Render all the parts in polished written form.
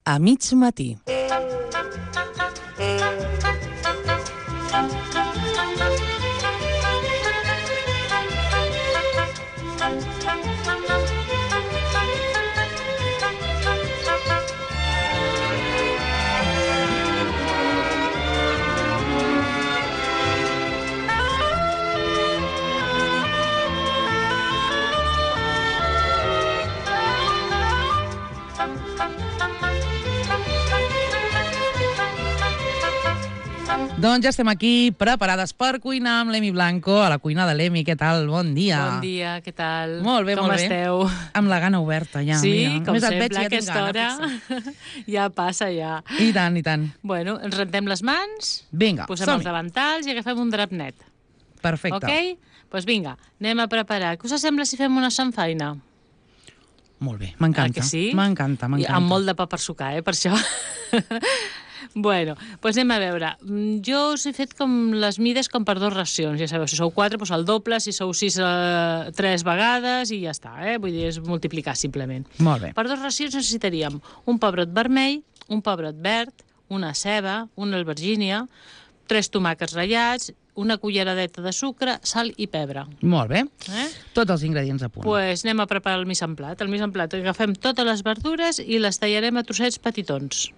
A mig matí. Doncs ja estem aquí, preparades per cuinar amb l'Emi Blanco, a la cuina de l'Emi. Què tal? Bon dia. Bon dia, què tal? Molt bé, com molt bé. esteu? Amb la gana oberta, ja. Sí, mira. com Més et sempre, veig, ja a aquesta tinc hora gana, ja passa, ja. I tant, i tant. Bueno, ens rentem les mans, Vinga, posem els davantals i agafem un drap net. Perfecte. Ok? Doncs vinga, anem a preparar. Què us sembla si fem una samfaina? Molt bé, m'encanta. Que sí? M'encanta, I m'encanta. amb molt de pa per sucar, per això. Bueno, doncs anem a veure. Jo us he fet com les mides com per 2 racions. Ja sabeu, si sou 4, doncs el doble, si sou 6, 3 vegades i ja està, Vull dir, és multiplicar simplement. Molt bé. Per 2 racions necessitaríem un pebrot vermell, un pebrot verd, una ceba, una albergínia, 3 tomàquets ratllats, una culleradeta de sucre, sal i pebre. Molt bé. Tots els ingredients a punt. Doncs anem a preparar el mise en plat. El mise en plat agafem totes les verdures i les tallarem a trossets petitons.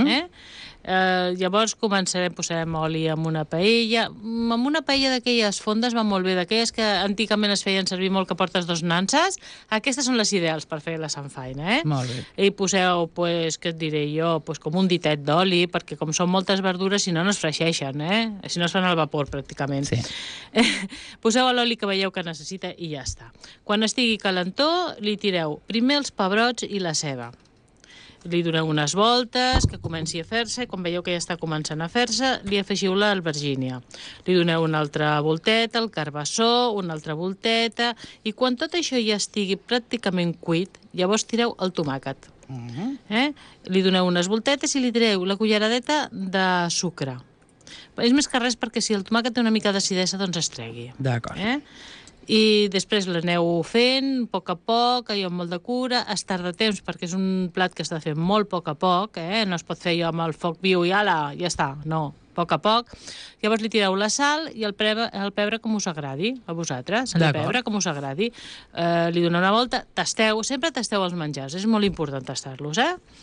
Llavors posarem oli en una paella. Amb una paella d'aquelles fondes va molt bé, d'aquelles que antigament es feien servir molt, que portes 2 nanses. Aquestes són les ideals per fer la samfaina, Molt bé. I poseu, què et diré jo, com un ditet d'oli, perquè com són moltes verdures, si no, no es freixeixen, Si no es fan al vapor, pràcticament. Sí. Poseu l'oli que veieu que necessita i ja està. Quan estigui calentó, li tireu primer els pebrots i la ceba. Li doneu unes voltes, que comenci a fer-se. Quan veieu que ja està començant a fer-se, li afegiu l'albergínia. Li doneu una altra volteta, el carbassó, una altra volteta, i quan tot això ja estigui pràcticament cuit, llavors tireu el tomàquet. Li doneu unes voltetes i li tireu la culleradeta de sucre. És més que res perquè si el tomàquet té una mica d'acidesa, doncs es tregui. D'acord. I després l'aneu fent a poc, allò amb molt de cura, es tarda temps perquè és un plat que s'ha de fer molt a poc, no es pot fer jo amb el foc viu i ala, ja està, no, a poc. Llavors li tireu la sal i el pebre com us agradi, a vosaltres, el pebre com us agradi. Li doneu una volta, sempre tasteu els menjars, és molt important tastar-los,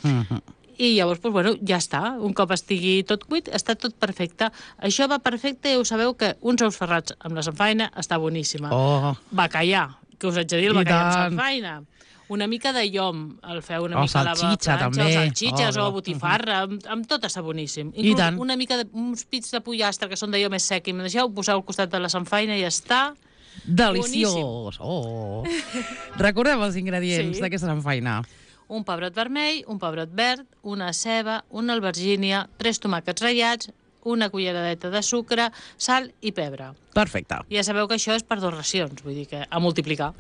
I llavors, ja està. Un cop estigui tot cuit, està tot perfecte. Això va perfecte i ho sabeu que uns ous ferrats amb la samfaina està boníssima. Bacallà, que us haig de dir, el bacallà amb samfaina. Una mica de llom, el feu una mica a la planxa, o salxitxes, o botifarra, amb tot està boníssim. Inclús una mica uns pits de pollastre, que són d'allò més sec, i me deixeu posar al costat de la samfaina i ja està. Deliciós! Recordem els ingredients d'aquesta samfaina. Un pebrot vermell, un pebrot verd, una ceba, una albergínia, 3 tomàquets ratllats, una culleradeta de sucre, sal i pebre. Perfecte. Ja sabeu que això és per 2 racions, vull dir que a multiplicar.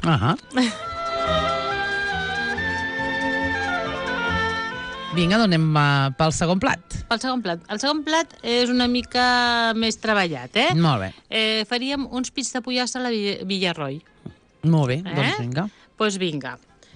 Vinga, doncs anem pel segon plat. Pel segon plat. El segon plat és una mica més treballat, Molt bé. Faríem uns pits de pollastre a la Villarroy. Molt bé, doncs vinga. Doncs vinga.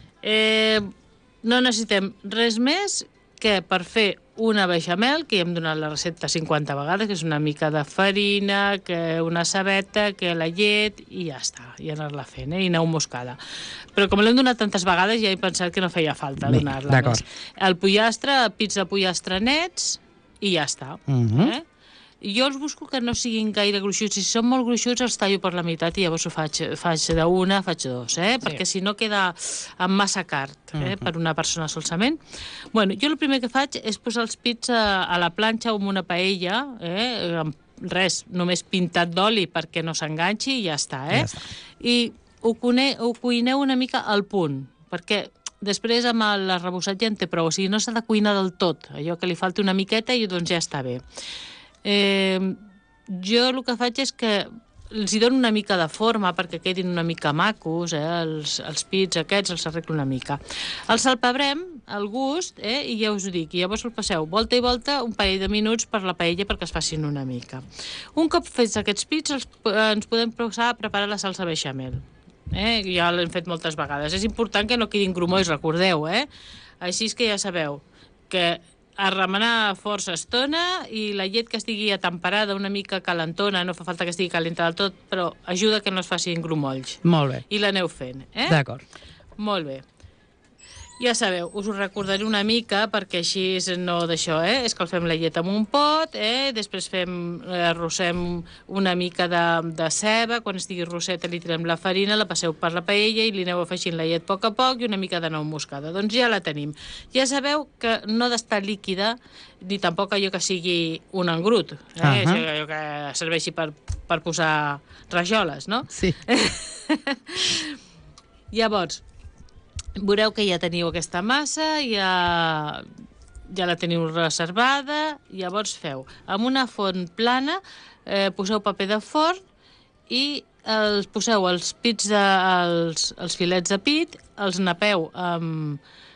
No necessitem res més que per fer una beixamel, que ja hem donat la recepta 50 vegades, que és una mica de farina, que una cebeta, que la llet, i ja està, i anar-la fent, i neu moscada. Però com l'hem donat tantes vegades, ja he pensat que no feia falta donar-la més. El pollastre, pits de pollastre nets, i ja està. Jo els busco que no siguin gaire gruixuts. Si són molt gruixuts els tallo per la meitat i llavors ho faig d'una, faig 2, perquè si no queda amb massa card per una persona solament. Bueno, jo el primer que faig és posar els pits a la planxa o en una paella, amb res, només pintat d'oli perquè no s'enganxi i ja està. I ho cuineu una mica al punt, perquè després amb l'arrebossat ja en té prou, o sigui, no s'ha de cuinar del tot, allò que li falta una miqueta i doncs ja està bé. Jo el que faig és que els hi dono una mica de forma perquè quedin una mica macos, els pits aquests els arreglo una mica. Els salpebrem al gust, i ja us ho dic, i llavors el passeu volta i volta un parell de minuts per la paella perquè es facin una mica. Un cop fets aquests pits ens podem posar a preparar la salsa beixamel. Ja l'hem fet moltes vegades. És important que no quedin grumolls, recordeu, Així és que ja sabeu que a remenar força estona i la llet que estigui atemperada, una mica calentona, no fa falta que estigui calenta del tot, però ajuda que no es facin grumolls. Molt bé. I l'aneu fent, D'acord. Molt bé. Ja sabeu, us ho recordaré una mica perquè així no d'això, és que fem la llet en un pot, després arrossem una mica de ceba, quan estigui rosseta li tirem la farina, la passeu per la paella i li aneu afegint la llet a poc i una mica de nou moscada. Doncs ja la tenim. Ja sabeu que no ha d'estar líquida ni tampoc allò que sigui un engrut, allò que serveixi per posar rajoles, no? Sí. Llavors, veureu que ja teniu aquesta massa, ja la teniu reservada, llavors feu amb una font plana, poseu paper de forn i poseu els filets de pit, els napeu amb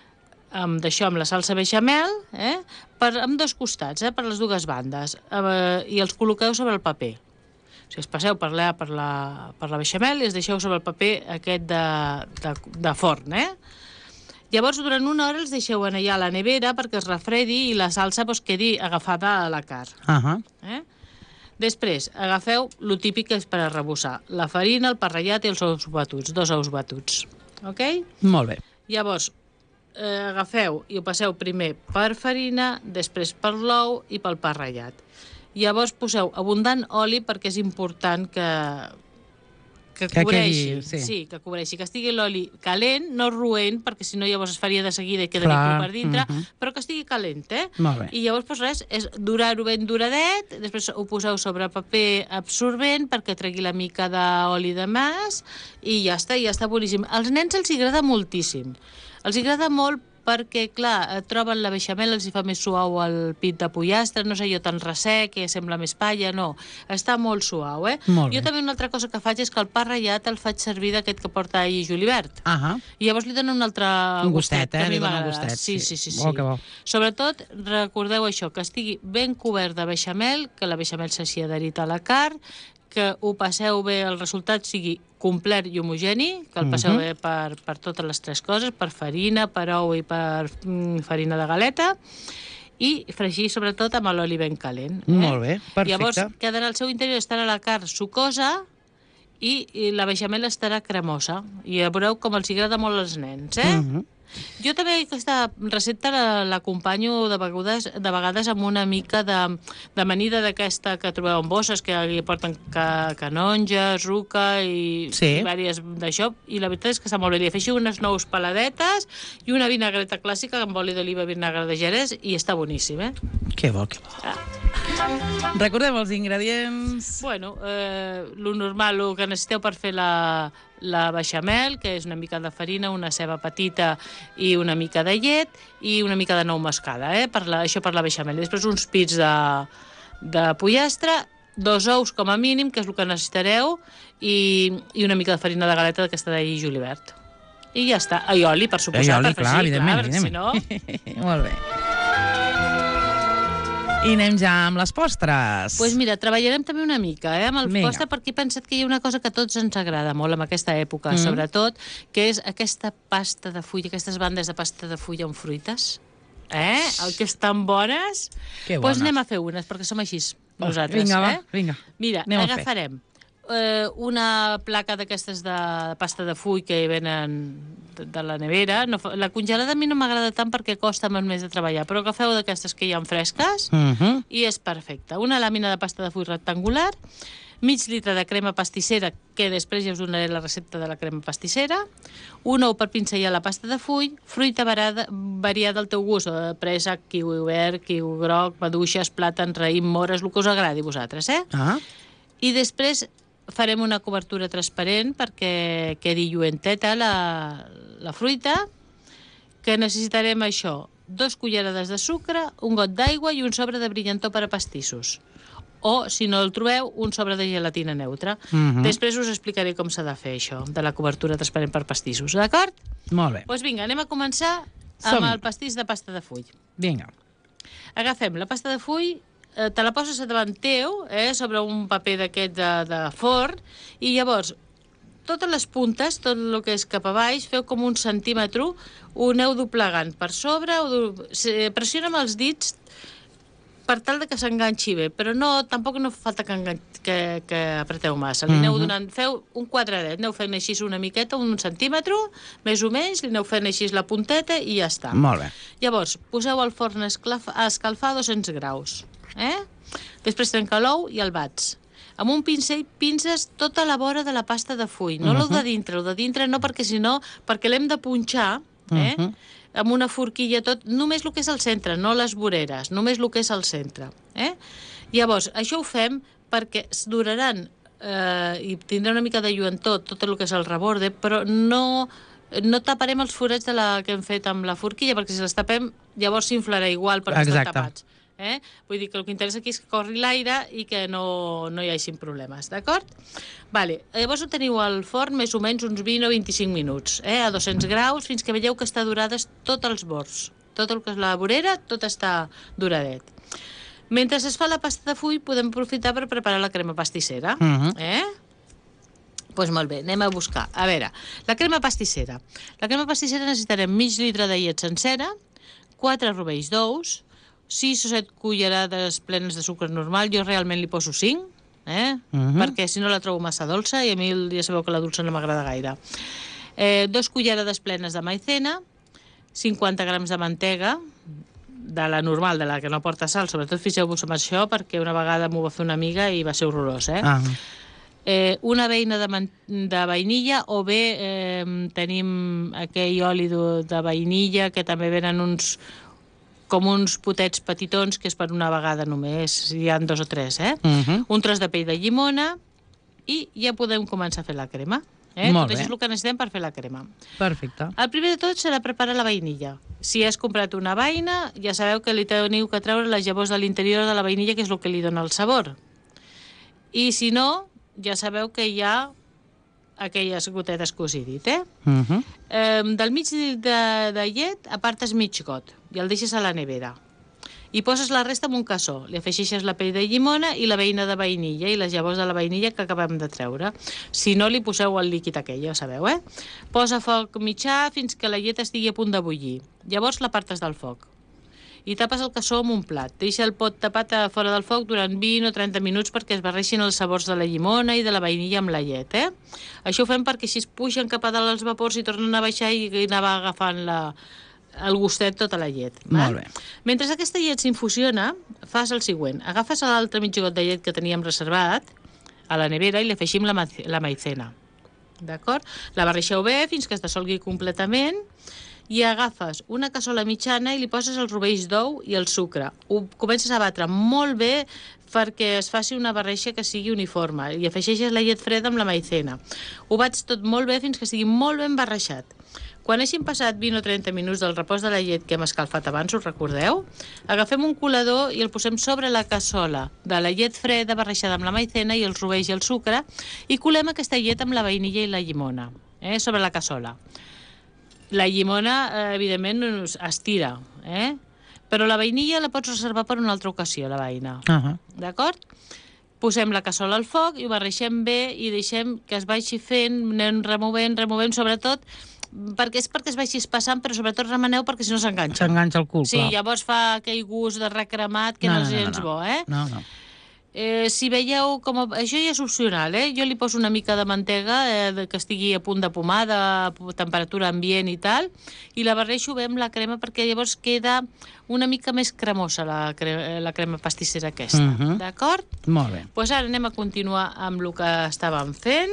la salsa beixamel, amb dos costats, per les dues bandes, i els col·loqueu sobre el paper. O sigui, es passeu per la beixamel i es deixeu sobre el paper aquest de forn, Llavors, durant una hora els deixeu anar allà a la nevera perquè es refredi i la salsa quedi agafada a la carn. Després, agafeu el típic que és per arrebossar, la farina, el pa ratllat i els ous batuts, 2 ous batuts. Ok? Molt bé. Llavors, agafeu i ho passeu primer per farina, després per l'ou i pel pa ratllat. Llavors poseu abundant oli perquè és important que cobreixi. Sí, que cobreixi. Que estigui l'oli calent, no roent, perquè si no llavors es faria de seguida i quedaria cru per dintre, però que estigui calent, Molt bé. I llavors, res, és durar-ho ben duradet, després ho poseu sobre paper absorbent perquè tregui la mica d'oli de mas i ja està boníssim. Als nens els agrada moltíssim. Els agrada molt perquè, clar, troben la beixamel, els hi fa més suau el pit de pollastre, no sé jo, tan ressec, que sembla més palla, no. Està molt suau, Molt bé. Jo també una altra cosa que faig és que el pa ratllat el faig servir d'aquest que porta ahir julivert. I llavors li dono un altre gustet, que a mi m'agrada. Sí. Que bo. Sobretot, recordeu això, que estigui ben cobert de beixamel, que la beixamel s'hagi adherit a la carn, que ho passeu bé, el resultat sigui complet i homogeni, que el passeu bé per totes les tres coses, per farina, per ou i per farina de galeta, i fregir sobretot amb l'oli ben calent. Molt bé, perfecte. Llavors quedarà al seu interior, estarà la carn sucosa i la beixamel estarà cremosa. I ja veureu com els agrada molt als nens, Jo també aquesta recepta l'acompanyo de vegades amb una mica d'amanida d'aquesta que trobeu en bosses, que hi porten canonja, ruca i diverses d'això, i la veritat és que està molt bé. Li afegiu unes nous peladetes i una vinagreta clàssica amb oli d'oliva i vinagre de Jerez i està boníssim, Que bo, que bo. Recordem els ingredients. Bueno, lo normal, el que necessiteu per fer la beixamel, que és una mica de farina, una ceba petita i una mica de llet i una mica de nou moscada, això per la beixamel. Després uns pits de pollastre, 2 ous com a mínim, que és el que necessitareu, i una mica de farina de galeta d'aquesta d'ahir julivert. I ja està. I oli, per suposar, per clar, evidentment. Si no... Molt bé. I anem ja amb les postres. Doncs mira, treballarem també una mica amb el postre, perquè he pensat que hi ha una cosa que a tots ens agrada molt en aquesta època, sobretot, que és aquesta pasta de fulla, aquestes bandes de pasta de fulla amb fruites. El que estan bones. Que bones. Doncs anem a fer unes, perquè som així nosaltres. Vinga, vinga. Mira, agafarem una placa d'aquestes de pasta de full que venen de la nevera. La congelada a mi no m'agrada tant perquè costa molt més de treballar, però agafeu d'aquestes que hi ha fresques i és perfecte. Una làmina de pasta de full rectangular, mig litre de crema pastissera, que després ja us donaré la recepta de la crema pastissera, un ou per pinzellar la pasta de full, fruita variada al teu gust, préssec, kiwi verd, kiwi groc, maduixes, plàtan, raïm, mores, el que us agradi a vosaltres, I després farem una cobertura transparent perquè quedi lluenteta la fruita, que necessitarem això, 2 cullerades de sucre, un got d'aigua i un sobre de brillantor per a pastissos. O, si no el trobeu, un sobre de gelatina neutra. Després us explicaré com s'ha de fer això, de la cobertura transparent per pastissos, d'acord? Molt bé. Doncs vinga, anem a començar amb el pastís de pasta de full. Vinga. Agafem la pasta de full, te la poses davant teu, sobre un paper d'aquest de forn, i llavors totes les puntes, tot el que és cap a baix, feu com 1 centímetre, ho aneu doblegant per sobre, pressiona amb els dits per tal de que s'enganxi bé, però tampoc no fa falta que apreteu massa. Li aneu donant, feu un quadradet, aneu fent així una miqueta, 1 centímetre, més o menys, li aneu fent així la punteta i ja està. Molt bé. Llavors, poseu al forn a escalfar a 200 graus. Després trenca l'ou i el bats. Amb un pincell pinces tota la vora de la pasta de full, no el de dintre no, perquè si no, perquè l'hem de punxar, amb una forquilla tot, només el que és al centre, no les voreres, només el que és al centre. Llavors, això ho fem perquè duraran i tindrà una mica de lluentor tot el que és el reborde, però no taparem els forats que hem fet amb la forquilla, perquè si les tapem llavors s'inflarà igual perquè estan tapats. Vull dir que el que interessa aquí és que corri l'aire i que no hi hagin problemes, d'acord? Llavors ho teniu al forn més o menys uns 20 o 25 minuts, a 200 graus, fins que veieu que està dorades tots els bords. Tot el que és la vorera, tot està doradet. Mentre es fa la pasta de full, podem aprofitar per preparar la crema pastissera. Doncs molt bé, anem a buscar. A veure, la crema pastissera. La crema pastissera necessitarem mig litre de llet sencera, 4 rovells d'ous, 6 o 7 cullerades plenes de sucre normal, jo realment li poso 5, perquè si no la trobo massa dolça i a mi ja sabeu que la dolça no m'agrada gaire. 2 cullerades plenes de maizena, 50 grams de mantega, de la normal, de la que no porta sal, sobretot fixeu-vos amb això, perquè una vegada m'ho va fer una amiga i va ser horrorós, una beina de vainilla, o bé tenim aquell oli de vainilla, que també venen com uns potets petitons, que és per una vegada només, hi ha 2 o 3, un tros de pell de llimona, i ja podem començar a fer la crema. Tot això és el que necessitem per fer la crema. Perfecte. El primer de tot serà preparar la vainilla. Si has comprat una vaina, ja sabeu que li teniu que treure les llavors de l'interior de la vainilla, que és el que li dona el sabor. I si no, ja sabeu que hi ha aquelles gotetes que us he dit, del mig de llet apartes mig got i el deixes a la nevera. I poses la resta en un cassó. Li afegeixes la pell de llimona i la beina de vainilla i les llavors de la vainilla que acabem de treure. Si no, li poseu el líquid aquell, ja sabeu, Posa foc mitjà fins que la llet estigui a punt de bullir. Llavors l'apartes del foc. I tapes el cassó amb un plat. Deixa el pot tapat a fora del foc durant 20 o 30 minuts perquè es barreixin els sabors de la llimona i de la vainilla amb la llet, Això ho fem perquè així es pugen cap a dalt els vapors i tornen a baixar i anava agafant el gustet tota la llet. Molt bé. Mentre aquesta llet s'infusiona, fas el següent. Agafes l'altre mig got de llet que teníem reservat a la nevera i li afegim la maizena. D'acord? La barreixeu bé fins que es dissolgui completament i agafes una cassola mitjana i li poses els rovells d'ou i el sucre. Ho comences a batre molt bé perquè es faci una barreixa que sigui uniforme i afegeixes la llet freda amb la maizena. Ho bats tot molt bé fins que sigui molt ben barrejat. Quan hagin passat 20 o 30 minuts del repòs de la llet que hem escalfat abans, us recordeu? Agafem un colador i el posem sobre la cassola de la llet freda barrejada amb la maizena i els rovells i el sucre i colem aquesta llet amb la vainilla i la llimona, sobre la cassola. La llimona, evidentment, es tira, però la vainilla la pots reservar per una altra ocasió, la vaina. D'acord? Posem la cassola al foc i ho barreixem bé i deixem que es vagi fent, anem removent, sobretot perquè es vagi passant, però sobretot remeneu perquè si no s'enganxa. S'enganxa el cul, clar. Sí, llavors fa aquell gust de recremat que no és gens bo, No. Si veieu com... Això ja és opcional, Jo li poso una mica de mantega que estigui a punt de pomar, de temperatura ambient i tal, i la barreixo bé amb la crema perquè llavors queda una mica més cremosa la crema pastissera aquesta. D'acord? Molt bé. Doncs ara anem a continuar amb el que estàvem fent,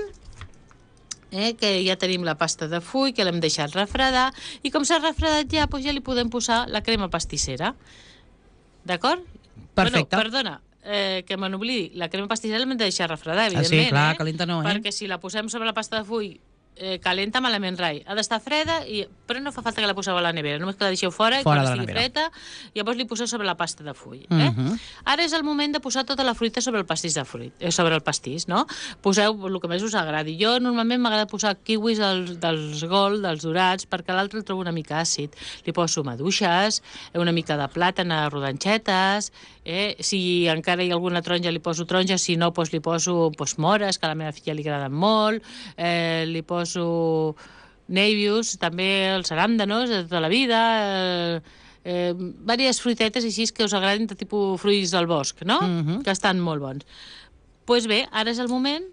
que ja tenim la pasta de full, que l'hem deixat refredar, i com s'ha refredat ja, doncs ja li podem posar la crema pastissera. D'acord? Perfecte. Perdona, que me n'oblidi, la crema pastissera l'hem de deixar refredar, evidentment. Sí, clar, calenta no, Perquè si la posem sobre la pasta de full calenta malament rai. Ha d'estar freda, però no fa falta que la poseu a la nevera, només que la deixeu fora i Fora quan de la estigui nevera. freda, llavors li poseu sobre la pasta de full. Ara és el moment de posar tota la fruita sobre el pastís de fruit, sobre el pastís, no? Poseu el que més us agradi. Jo normalment m'agrada posar kiwis dels gold, dels dorats, perquè l'altre el trobo una mica àcid. Li poso maduixes, una mica de plàtan a rodanxetes, si encara hi ha alguna taronja li poso taronja, si no li poso mores, que a la meva filla li agraden molt, li poso neivius, també els aràndanos de tota la vida, diverses fruitetes així que us agradin de tipus fruits del bosc, no? Que estan molt bons. Doncs bé, ara és el moment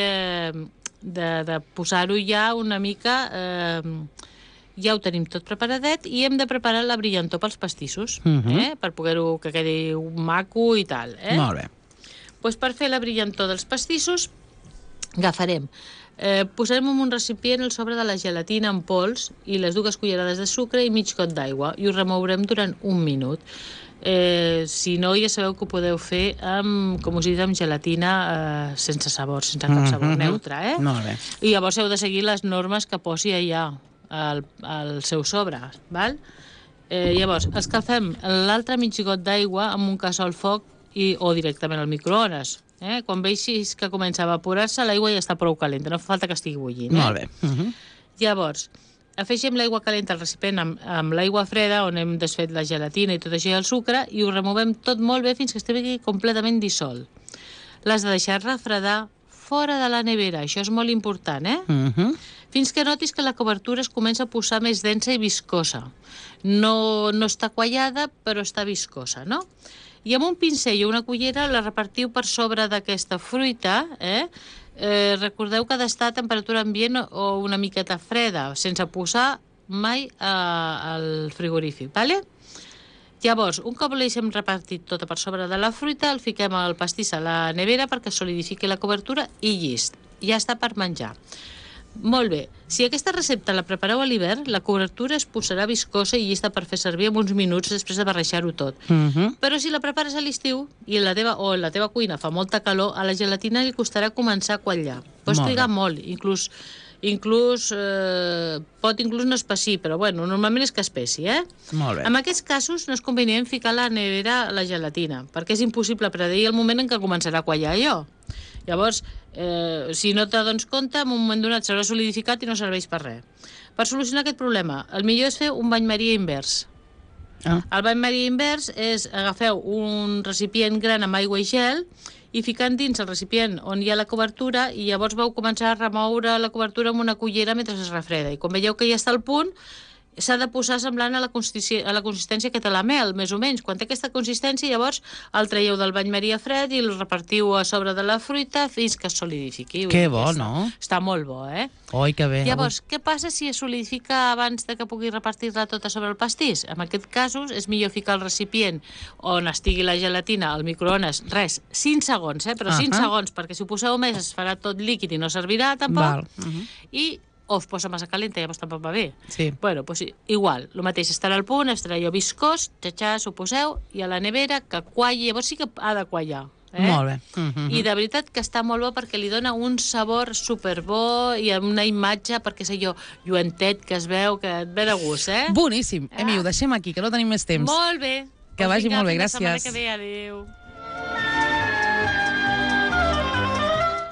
de posar-ho ja una mica... Ja ho tenim tot preparadet i hem de preparar la brillantor pels pastissos, per poder-ho que quedi maco i tal. Molt bé. Doncs per fer la brillantor dels pastissos agafarem, posarem en un recipient el sobre de la gelatina en pols i les 2 cullerades de sucre i mig got d'aigua i ho remourem durant 1 minut. Si no, ja sabeu que ho podeu fer amb, com us he dit, amb gelatina sense sabor, sense cap sabor, neutre. Molt bé. I llavors heu de seguir les normes que posi allà al seu sobre, val? Llavors, escalfem l'altre mig got d'aigua amb un cassó al foc o directament al microones. Quan veixis que comença a evaporar-se, l'aigua ja està prou calenta, no fa falta que estigui bullint. Molt bé. Llavors, afegim l'aigua calenta al recipient amb l'aigua freda, on hem desfet la gelatina i tot això i el sucre, i ho removem tot molt bé fins que estigui completament dissolt. L'has de deixar refredar fora de la nevera, això és molt important, fins que notis que la cobertura es comença a posar més densa i viscosa. No està quallada, però està viscosa, no? I amb un pincell o una cullera la repartiu per sobre d'aquesta fruita, recordeu que ha d'estar a temperatura ambient o una miqueta freda, sense posar mai al frigorífic, d'acord? Llavors, un cop l'hem repartit tota per sobre de la fruita, el fiquem al pastís a la nevera perquè solidifiqui la cobertura i llist. Ja està per menjar. Molt bé. Si aquesta recepta la prepareu a l'hivern, la cobertura es posarà viscosa i llista per fer servir en uns minuts després de barrejar-ho tot. Però si la prepares a l'estiu i la teva cuina fa molta calor, a la gelatina li costarà començar a quallar. Pots trigar molt, inclús pot no espessir, però bueno, normalment és que espessi, Molt bé. En aquests casos no és convenient ficar a la nevera la gelatina, perquè és impossible predir el moment en què començarà a quallar allò. Llavors, si no t'adones compte, en un moment donat s'haurà solidificat i no serveix per res. Per solucionar aquest problema, el millor és fer un bany maria invers. El bany maria invers és agafeu un recipient gran amb aigua i gel i ficant dins el recipient on hi ha la cobertura i llavors vau començar a remoure la cobertura amb una cullera mentre es refreda. I quan veieu que ja està al punt, s'ha de posar semblant a la consistència que té la mel, més o menys. Quan té aquesta consistència, llavors el traieu del bany maria fred i el repartiu a sobre de la fruita fins que es solidifiqui. Que bo, no? Està molt bo, Oi, que bé. Llavors, què passa si es solidifica abans de que pugui repartir-la tota sobre el pastís? En aquest casos, és millor ficar el recipient on estigui la gelatina al microones, 5 segons, però 5 segons, perquè si ho poseu més es farà tot líquid i no servirà, tampoc. O es posa massa calenta, llavors tampoc va bé. Sí. Bueno, doncs igual, el mateix, estarà al punt, estarà allò viscós, s'ho poseu, i a la nevera que qualli, llavors sí que ha de quallar. Molt bé. I de veritat que està molt bo perquè li dona un sabor superbo i una imatge, perquè és allò lluentet que es veu, que et ve de gust, Boníssim. Emi, ho deixem aquí, que no tenim més temps. Molt bé. Que vagi molt bé, gràcies. gràcies. Fins la setmana que ve, adéu.